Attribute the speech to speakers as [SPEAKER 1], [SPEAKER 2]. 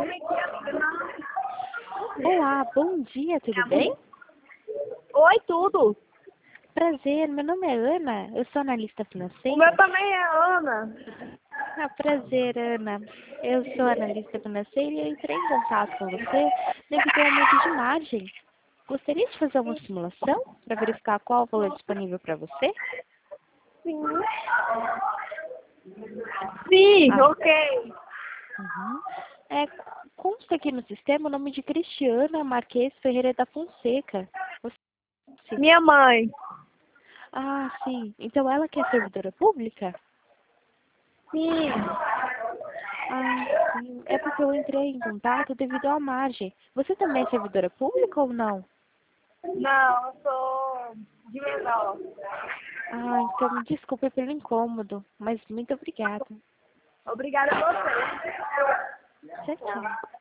[SPEAKER 1] Olá, bom dia, tudo bem?
[SPEAKER 2] Oi, tudo.
[SPEAKER 1] Prazer, meu nome é Ana, eu sou analista
[SPEAKER 2] O
[SPEAKER 1] financeira.
[SPEAKER 2] meu também é Ana.
[SPEAKER 1] Prazer, Ana. Eu sou analista financeira e eu entrei em contato com você devido ao aumento de margem. Gostaria de fazer uma simulação para verificar qual o valor disponível para você?
[SPEAKER 2] Sim. Sim,
[SPEAKER 1] Ah,
[SPEAKER 2] ok.
[SPEAKER 1] uhum. Consta aqui no sistema o nome de Cristiana Marques Ferreira da Fonseca. Você...
[SPEAKER 2] Minha mãe.
[SPEAKER 1] Ah, sim. Então ela que é servidora pública?
[SPEAKER 2] Sim.
[SPEAKER 1] Ah, sim. É porque eu entrei em contato devido à margem. Você também é servidora pública ou não?
[SPEAKER 2] Não, eu sou de menor.
[SPEAKER 1] Ah, então me desculpe pelo incômodo, mas muito obrigada.
[SPEAKER 2] Obrigada a você.
[SPEAKER 1] Tchau, tchau.